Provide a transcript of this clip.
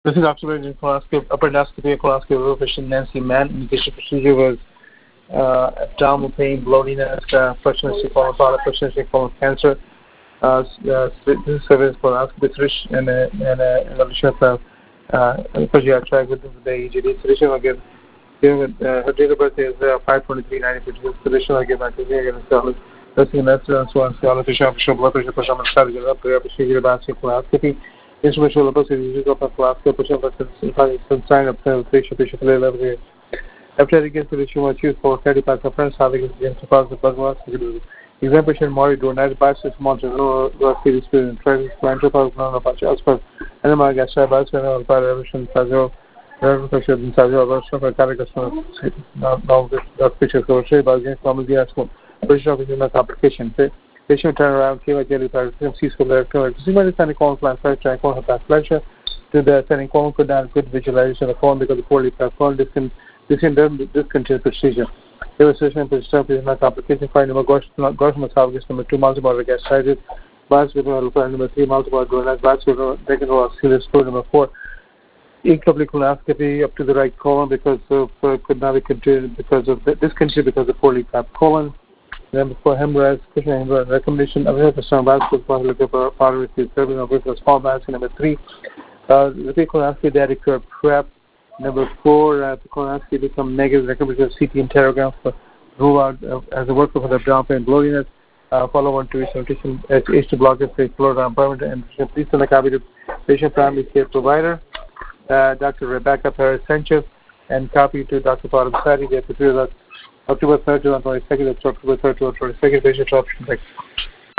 This is Dr. Virgin colonoscopy, upper endoscopy, colonoscopy of patient Nancy Mann. Indication procedure was abdominal pain, bloatiness, fluctuating colon polyp, fluctuating colon cancer. This is surveillance colonoscopy solution and an addition of track with the EGD solution. Again, her date of birth is 5/23/90, which is traditional. Again, I can hear again. Nursing and so on. So, official blood pressure, pressure on the side, procedure about colonoscopy. Instrumental level is usually of colonoscopy, pressure sign of patient level. After again, solution was used for 35 conference, having against the cause of blood exam patient Mori Dornat biopsy module series student travis plantar no patch aspar animal gastra biopsy evolution phasio reflection in phasio evolution for cardiac now the picture cover by against normal diastole pressure of the complication patient turnaround came at jelly paradigm C-score electron similar to colon plan fracture and colon pressure to the setting colon could not good visualization of the colon because the poorly colon discontinued procedure. Illustration for stuff is not complication. Find number Gaussian esophagus number 2 multiple gastritis, bicycle number 3 multiple duodenal, bicycle second row ciliary score number 4. Incomplete colonoscopy up to the right colon because of could not be continued because of discontinued because of poorly capped colon. Then before hemorrhage, cushion hemorrhage recommendation. Other than strong bicycle for looking for artery serving of with small bicycle number 3. Repeat colonoscopy that occur prep. Number 4, the colonoscopy become negative. Recommendation of CT interrogram for rule out as a worker for the abdominal pain, bloatiness. Follow on to resuscitation, H2 blockers, fluoride permanent, and please send a copy to patient primary care provider, Dr. Rebecca Perez Sanchez, and copy to Dr. Paul Sadi. They have to October 3rd to 22nd, October 3rd to 22nd, patient option.